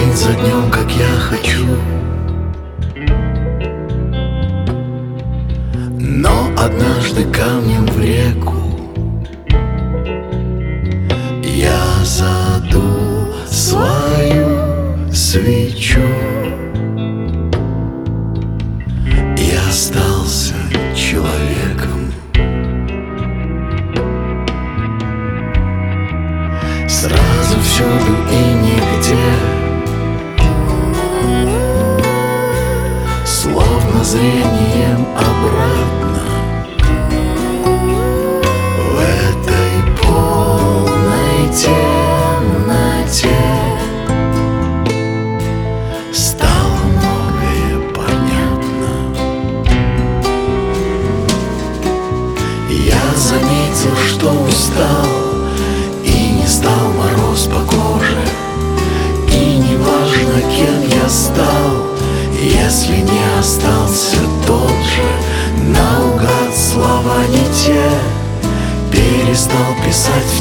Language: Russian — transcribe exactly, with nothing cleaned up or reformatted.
день за днем, как я хочу. Но однажды камнем в реку я задул свою свечу и остался человеком. Сразу, всюду и нигде, словно зрением обратно, в этой полной темноте стало многое понятно. Я заметил, что устал, и не стал мороз по коже, и не важно, кем я стал, если не остался тот же. Наугад слова не те, перестал писать